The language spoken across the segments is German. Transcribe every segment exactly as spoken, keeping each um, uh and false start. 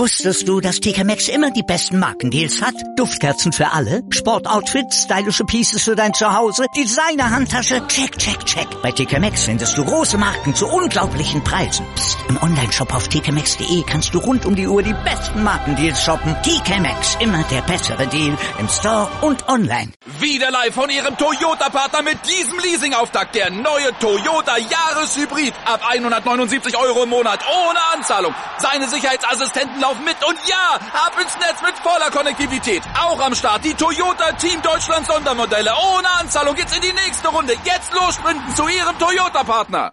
Wusstest du, dass T K Maxx immer die besten Markendeals hat? Duftkerzen für alle, Sportoutfits, stylische Pieces für dein Zuhause, Designer-Handtasche, check, check, check. Bei T K Maxx findest du große Marken zu unglaublichen Preisen. Psst. Im Onlineshop auf t k maxx punkt de kannst du rund um die Uhr die besten Markendeals shoppen. T K Maxx, immer der bessere Deal im Store und online. Wieder live von Ihrem Toyota-Partner mit diesem Leasing-Auftakt. Der neue Toyota Jahreshybrid. Ab hundertneunundsiebzig Euro im Monat ohne Anzahlung. Seine Sicherheitsassistenten laufen mit und ja, ab ins Netz mit voller Konnektivität. Auch am Start die Toyota Team Deutschland Sondermodelle. Ohne Anzahlung geht's in die nächste Runde. Jetzt los sprinten zu Ihrem Toyota-Partner.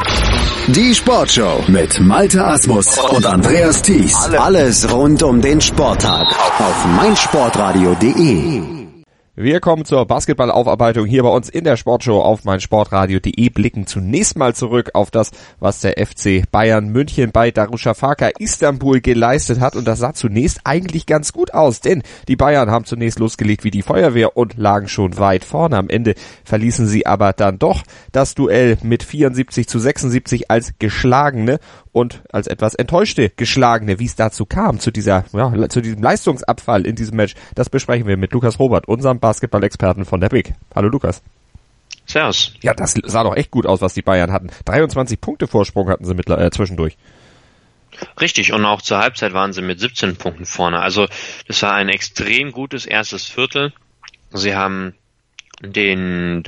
Die Sportshow mit Malte Asmus und Andreas Thies. Alles rund um den Sporttag auf meinsportradio punkt de. Wir kommen zur Basketballaufarbeitung hier bei uns in der Sportshow auf meinsportradio punkt de, blicken zunächst mal zurück auf das, was der F C Bayern München bei Darüşşafaka Istanbul geleistet hat, und das sah zunächst eigentlich ganz gut aus, denn die Bayern haben zunächst losgelegt wie die Feuerwehr und lagen schon weit vorne. Am Ende verließen sie aber dann doch das Duell mit vierundsiebzig zu sechsundsiebzig als geschlagene und als etwas enttäuschte Geschlagene. Wie es dazu kam, zu dieser, ja, zu diesem Leistungsabfall in diesem Match, das besprechen wir mit Lukas Robert, unserem Basketball-Experten von der Big. Hallo Lukas. Servus. Ja, das sah doch echt gut aus, was die Bayern hatten. dreiundzwanzig Punkte Vorsprung hatten sie mittler, äh, zwischendurch. Richtig, und auch zur Halbzeit waren sie mit siebzehn Punkten vorne. Also das war ein extrem gutes erstes Viertel. Sie haben den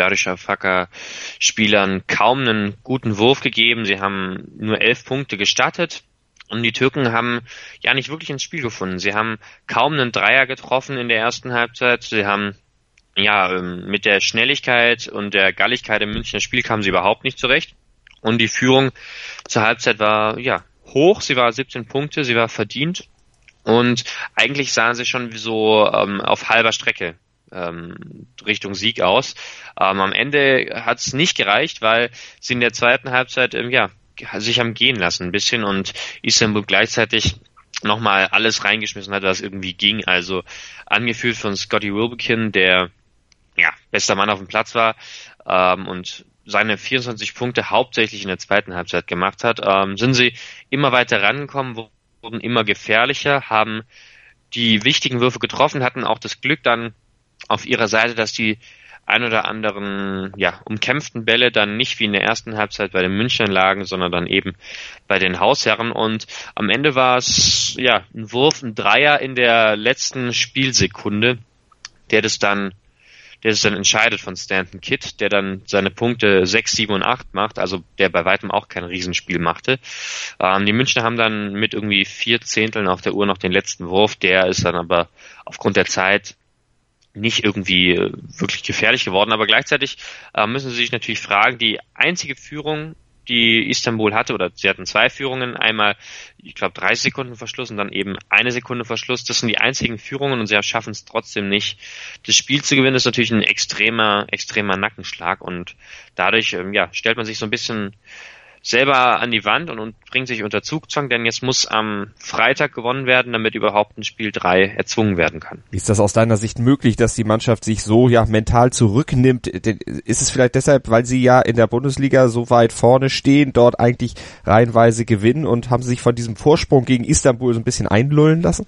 Darüşşafaka-Spielern kaum einen guten Wurf gegeben. Sie haben nur elf Punkte gestartet. Und die Türken haben ja nicht wirklich ins Spiel gefunden. Sie haben kaum einen Dreier getroffen in der ersten Halbzeit. Sie haben, ja, mit der Schnelligkeit und der Galligkeit im Münchner Spiel kamen sie überhaupt nicht zurecht. Und die Führung zur Halbzeit war, ja, hoch. Sie war siebzehn Punkte, sie war verdient. Und eigentlich sahen sie schon so ähm, auf halber Strecke ähm, Richtung Sieg aus. Ähm, am Ende hat es nicht gereicht, weil sie in der zweiten Halbzeit, ähm, ja, sich haben gehen lassen ein bisschen und Istanbul gleichzeitig nochmal alles reingeschmissen hat, was irgendwie ging. Also angeführt von Scotty Wilbekin, der ja bester Mann auf dem Platz war ähm, und seine vierundzwanzig Punkte hauptsächlich in der zweiten Halbzeit gemacht hat, ähm, sind sie immer weiter rangekommen, wurden immer gefährlicher, haben die wichtigen Würfe getroffen, hatten auch das Glück dann auf ihrer Seite, dass die ein oder anderen, ja, umkämpften Bälle dann nicht wie in der ersten Halbzeit bei den Münchnern lagen, sondern dann eben bei den Hausherren. Und am Ende war es, ja, ein Wurf, ein Dreier in der letzten Spielsekunde, der das dann, der das dann entscheidet von Stanton Kidd, der dann seine Punkte sechs, sieben und acht macht, also der bei weitem auch kein Riesenspiel machte. Ähm, die Münchner haben dann mit irgendwie vier Zehnteln auf der Uhr noch den letzten Wurf, der ist dann aber aufgrund der Zeit nicht irgendwie wirklich gefährlich geworden, aber gleichzeitig äh, müssen Sie sich natürlich fragen, die einzige Führung, die Istanbul hatte, oder sie hatten zwei Führungen, einmal, ich glaube, dreißig Sekunden Verschluss und dann eben eine Sekunde Verschluss, das sind die einzigen Führungen und sie schaffen es trotzdem nicht, das Spiel zu gewinnen. Das ist natürlich ein extremer, extremer Nackenschlag und dadurch, ähm, ja, stellt man sich so ein bisschen selber an die Wand und, und bringt sich unter Zugzwang, denn jetzt muss am Freitag gewonnen werden, damit überhaupt ein Spiel drei erzwungen werden kann. Ist das aus deiner Sicht möglich, dass die Mannschaft sich so ja mental zurücknimmt? Ist es vielleicht deshalb, weil sie ja in der Bundesliga so weit vorne stehen, dort eigentlich reihenweise gewinnen und haben sie sich von diesem Vorsprung gegen Istanbul so ein bisschen einlullen lassen?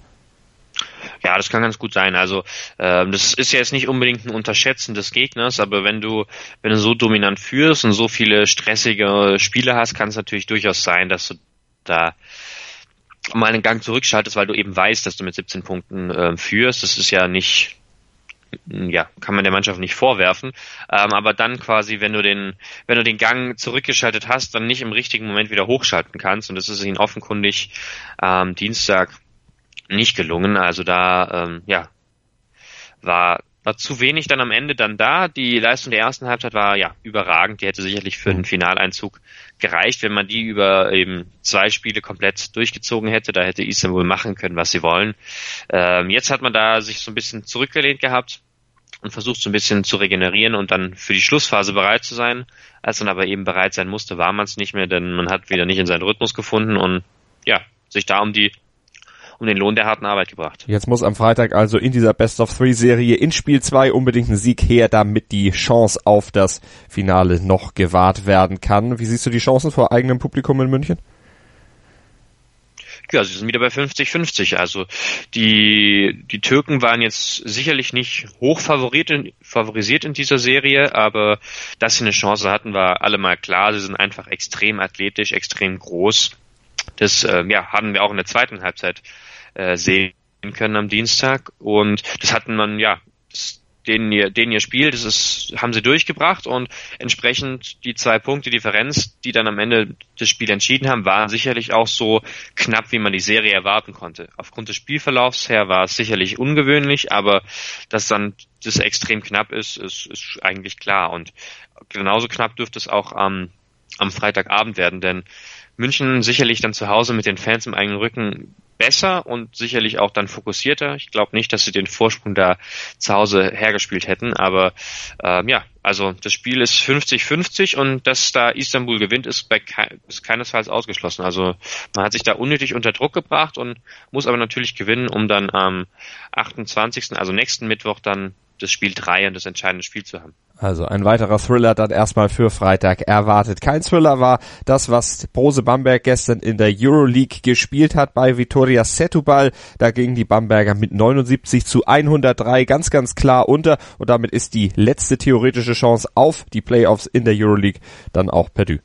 Ja, das kann ganz gut sein. Also äh, das ist ja jetzt nicht unbedingt ein Unterschätzen des Gegners, aber wenn du wenn du so dominant führst und so viele stressige Spiele hast, kann es natürlich durchaus sein, dass du da mal einen Gang zurückschaltest, weil du eben weißt, dass du mit siebzehn Punkten äh, führst. Das ist ja nicht, ja, kann man der Mannschaft nicht vorwerfen. Ähm, aber dann quasi, wenn du den wenn du den Gang zurückgeschaltet hast, dann nicht im richtigen Moment wieder hochschalten kannst. Und das ist ihnen offenkundig ähm, Dienstag nicht gelungen, also da ähm, ja war war zu wenig dann am Ende dann da. Die Leistung der ersten Halbzeit war ja überragend, die hätte sicherlich für den Finaleinzug gereicht, wenn man die über eben zwei Spiele komplett durchgezogen hätte. Da hätte Istanbul machen können, was sie wollen. Ähm, jetzt hat man da sich so ein bisschen zurückgelehnt gehabt und versucht so ein bisschen zu regenerieren und dann für die Schlussphase bereit zu sein. Als dann aber eben bereit sein musste, war man es nicht mehr, denn man hat wieder nicht in seinen Rhythmus gefunden und ja, sich da um die um den Lohn der harten Arbeit gebracht. Jetzt muss am Freitag also in dieser Best-of-Three-Serie in Spiel zwei unbedingt ein Sieg her, damit die Chance auf das Finale noch gewahrt werden kann. Wie siehst du die Chancen vor eigenem Publikum in München? ja, sie sind wieder bei fünfzig fünfzig. Also die die Türken waren jetzt sicherlich nicht hoch favorisiert, favorisiert in dieser Serie, aber dass sie eine Chance hatten, war allemal klar. Sie sind einfach extrem athletisch, extrem groß. Das äh, ja, haben wir auch in der zweiten Halbzeit äh, sehen können am Dienstag. Und das hatten man, ja, das, den ihr, den ihr Spiel, das ist, haben sie durchgebracht und entsprechend die zwei Punkte Differenz, die dann am Ende das Spiel entschieden haben, waren sicherlich auch so knapp, wie man die Serie erwarten konnte. Aufgrund des Spielverlaufs her war es sicherlich ungewöhnlich, aber dass dann das extrem knapp ist, ist, ist eigentlich klar. Und genauso knapp dürfte es auch am, am Freitagabend werden, denn München sicherlich dann zu Hause mit den Fans im eigenen Rücken besser und sicherlich auch dann fokussierter. Ich glaube nicht, dass sie den Vorsprung da zu Hause hergespielt hätten, aber ähm, ja, also das Spiel ist fünfzig fünfzig und dass da Istanbul gewinnt, ist, bei ke- ist keinesfalls ausgeschlossen. Also man hat sich da unnötig unter Druck gebracht und muss aber natürlich gewinnen, um dann am achtundzwanzigsten, also nächsten Mittwoch, dann das Spiel drei und das entscheidende Spiel zu haben. Also ein weiterer Thriller dann erstmal für Freitag erwartet. Kein Thriller war das, was Brose Bamberg gestern in der Euroleague gespielt hat bei Vitória Setúbal. Da gingen die Bamberger mit neunundsiebzig zu hundertdrei ganz, ganz klar unter und damit ist die letzte theoretische Chance auf die Playoffs in der Euroleague dann auch perdu.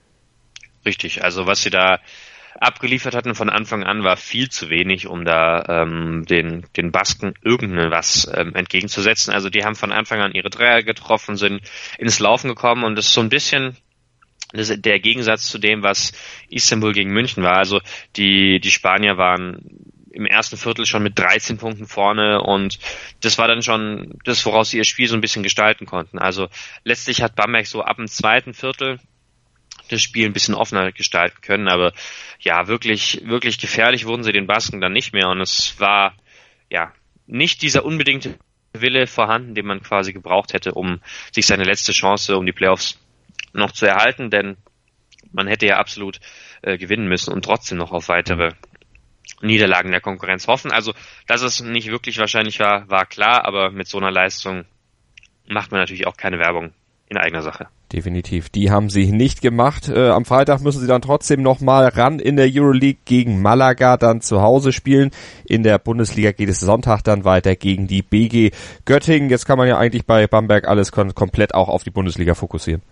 Richtig, also was sie da abgeliefert hatten von Anfang an, war viel zu wenig, um da ähm, den den Basken irgendwas ähm, entgegenzusetzen. Also die haben von Anfang an ihre Dreier getroffen, sind ins Laufen gekommen und das ist so ein bisschen das ist der Gegensatz zu dem, was Istanbul gegen München war. Also die die Spanier waren im ersten Viertel schon mit dreizehn Punkten vorne und das war dann schon das, woraus sie ihr Spiel so ein bisschen gestalten konnten. Also letztlich hat Bamberg so ab dem zweiten Viertel das Spiel ein bisschen offener gestalten können, aber ja, wirklich, wirklich gefährlich wurden sie den Basken dann nicht mehr und es war, ja, nicht dieser unbedingte Wille vorhanden, den man quasi gebraucht hätte, um sich seine letzte Chance, um die Playoffs noch zu erhalten, denn man hätte ja absolut äh, gewinnen müssen und trotzdem noch auf weitere Niederlagen der Konkurrenz hoffen. Also, dass es nicht wirklich wahrscheinlich war, war klar, aber mit so einer Leistung macht man natürlich auch keine Werbung in eigener Sache. Definitiv, die haben sie nicht gemacht. Äh, am Freitag müssen sie dann trotzdem nochmal ran in der Euroleague gegen Malaga, dann zu Hause spielen. In der Bundesliga geht es Sonntag dann weiter gegen die B G Göttingen. Jetzt kann man ja eigentlich bei Bamberg alles kon- komplett auch auf die Bundesliga fokussieren.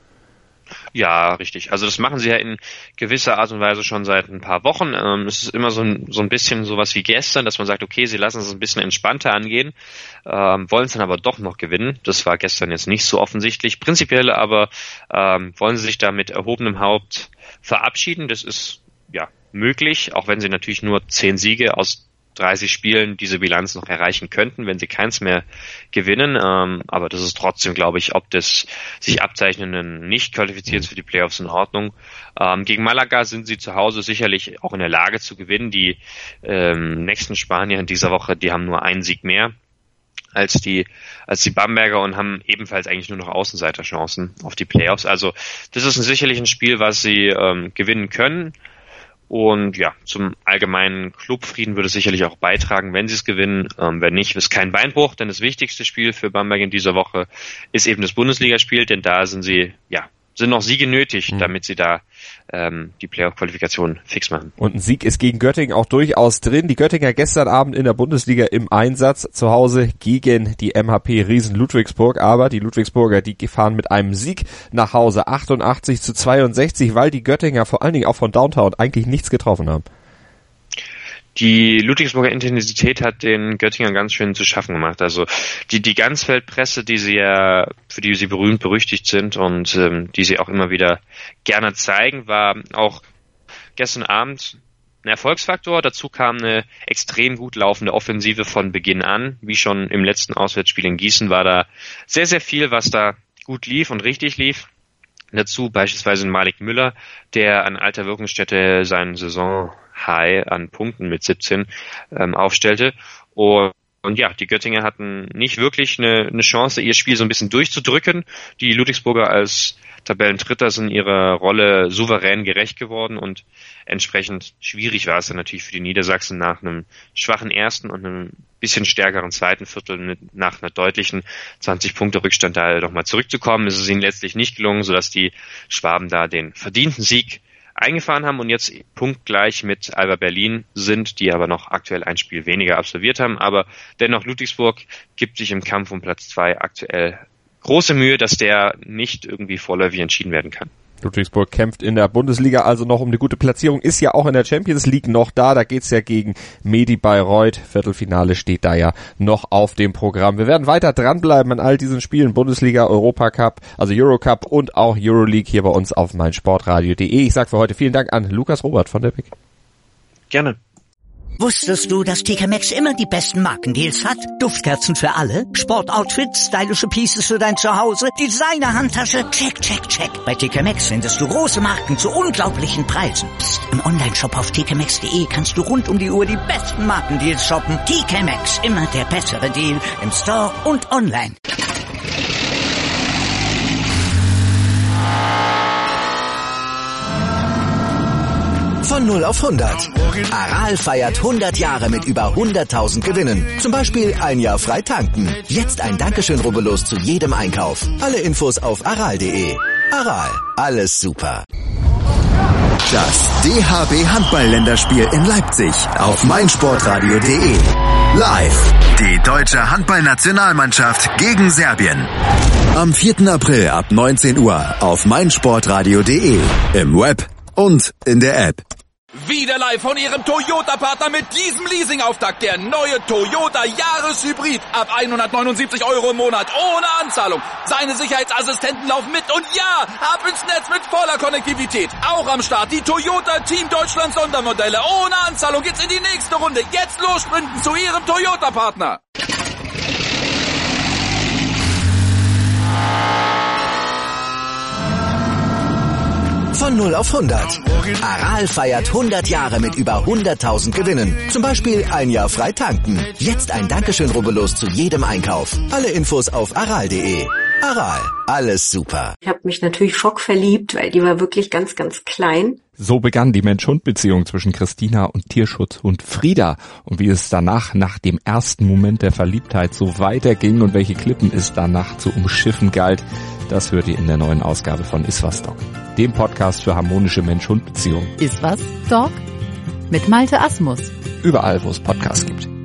Ja, richtig. Also das machen sie ja in gewisser Art und Weise schon seit ein paar Wochen. Ähm, es ist immer so ein, so ein bisschen sowas wie gestern, dass man sagt, okay, sie lassen es ein bisschen entspannter angehen, ähm, wollen es dann aber doch noch gewinnen. Das war gestern jetzt nicht so offensichtlich. Prinzipiell aber ähm, wollen sie sich da mit erhobenem Haupt verabschieden. Das ist ja möglich, auch wenn sie natürlich nur zehn Siege aus dreißig Spielen diese Bilanz noch erreichen könnten, wenn sie keins mehr gewinnen. Ähm, aber das ist trotzdem, glaube ich, ob des sich abzeichnenden nicht qualifiziert für die Playoffs in Ordnung. Ähm, gegen Malaga sind sie zu Hause sicherlich auch in der Lage zu gewinnen. Die ähm, nächsten Spanier in dieser Woche, die haben nur einen Sieg mehr als die als die Bamberger und haben ebenfalls eigentlich nur noch Außenseiterchancen auf die Playoffs. Also das ist sicherlich ein Spiel, was sie ähm, gewinnen können. Und ja, zum allgemeinen Clubfrieden würde es sicherlich auch beitragen, wenn sie es gewinnen. Ähm, wenn nicht, ist kein Beinbruch, denn das wichtigste Spiel für Bamberg in dieser Woche ist eben das Bundesligaspiel, denn da sind sie, ja, sind noch Siege nötig, mhm. damit sie da ähm, die Playoff-Qualifikation fix machen. Und ein Sieg ist gegen Göttingen auch durchaus drin. Die Göttinger gestern Abend in der Bundesliga im Einsatz, zu Hause gegen die M H P Riesen Ludwigsburg. Aber die Ludwigsburger, die fahren mit einem Sieg nach Hause, achtundachtzig zu zweiundsechzig, weil die Göttinger vor allen Dingen auch von Downtown eigentlich nichts getroffen haben. Die Ludwigsburger Intensität hat den Göttingern ganz schön zu schaffen gemacht. Also die die Ganzfeldpresse, die sie ja, für die sie berühmt berüchtigt sind und ähm, die sie auch immer wieder gerne zeigen, war auch gestern Abend ein Erfolgsfaktor. Dazu kam eine extrem gut laufende Offensive von Beginn an. Wie schon im letzten Auswärtsspiel in Gießen war da sehr, sehr viel, was da gut lief und richtig lief. Dazu beispielsweise Malik Müller, der an alter Wirkungsstätte seinen Saison-High an Punkten mit siebzehn ähm, aufstellte. Und, und ja, die Göttinger hatten nicht wirklich eine, eine Chance, ihr Spiel so ein bisschen durchzudrücken. Die Ludwigsburger als Tabellendritter sind ihrer Rolle souverän gerecht geworden und entsprechend schwierig war es dann natürlich für die Niedersachsen nach einem schwachen ersten und einem bisschen stärkeren zweiten Viertel mit, nach einer deutlichen zwanzig Punkte Rückstand da nochmal zurückzukommen. Es ist ihnen letztlich nicht gelungen, sodass die Schwaben da den verdienten Sieg eingefahren haben und jetzt punktgleich mit Alba Berlin sind, die aber noch aktuell ein Spiel weniger absolviert haben. Aber dennoch, Ludwigsburg gibt sich im Kampf um Platz zwei aktuell große Mühe, dass der nicht irgendwie vorläufig entschieden werden kann. Ludwigsburg kämpft in der Bundesliga also noch um eine gute Platzierung, ist ja auch in der Champions League noch da, da geht's ja gegen Medi Bayreuth, Viertelfinale steht da ja noch auf dem Programm. Wir werden weiter dranbleiben an all diesen Spielen, Bundesliga, Europacup, also Eurocup und auch Euroleague hier bei uns auf meinsportradio punkt de. Ich sag für heute vielen Dank an Lukas Robert von der Big. Gerne. Wusstest du, dass T K Maxx immer die besten Markendeals hat? Duftkerzen für alle, Sportoutfits, stylische Pieces für dein Zuhause, Designer-Handtasche, check, check, check. Bei T K Maxx findest du große Marken zu unglaublichen Preisen. Psst. Im Onlineshop auf t k maxx punkt de kannst du rund um die Uhr die besten Markendeals shoppen. T K Maxx, immer der bessere Deal im Store und online. Von null auf hundert. Aral feiert hundert Jahre mit über hunderttausend Gewinnen. Zum Beispiel ein Jahr frei tanken. Jetzt ein Dankeschön, rubbellos zu jedem Einkauf. Alle Infos auf aral punkt de. Aral, alles super. Das D H B Handball-Länderspiel in Leipzig auf meinsportradio punkt de. Live. Die deutsche Handballnationalmannschaft gegen Serbien. Am vierten April ab neunzehn Uhr auf meinsportradio punkt de. Im Web und in der App. Wieder live von Ihrem Toyota-Partner mit diesem Leasing-Auftakt. Der neue Toyota Jahreshybrid. Ab hundertneunundsiebzig Euro im Monat. Ohne Anzahlung. Seine Sicherheitsassistenten laufen mit. Und ja, ab ins Netz mit voller Konnektivität. Auch am Start die Toyota Team Deutschland Sondermodelle. Ohne Anzahlung geht's in die nächste Runde. Jetzt los sprinten zu Ihrem Toyota-Partner. Von null auf hundert. Aral feiert hundert Jahre mit über hunderttausend Gewinnen. Zum Beispiel ein Jahr frei tanken. Jetzt ein Dankeschön, rubbellos zu jedem Einkauf. Alle Infos auf aral punkt de. Aral, alles super. Ich habe mich natürlich schockverliebt, weil die war wirklich ganz, ganz klein. So begann die Mensch-Hund-Beziehung zwischen Christina und Tierschutzhund Frieda. Und wie es danach, nach dem ersten Moment der Verliebtheit, so weiterging und welche Klippen es danach zu umschiffen galt, das hört ihr in der neuen Ausgabe von Iswas Dog, dem Podcast für harmonische Mensch-Hund-Beziehungen. Iswas Dog? Mit Malte Asmus. Überall, wo es Podcasts gibt.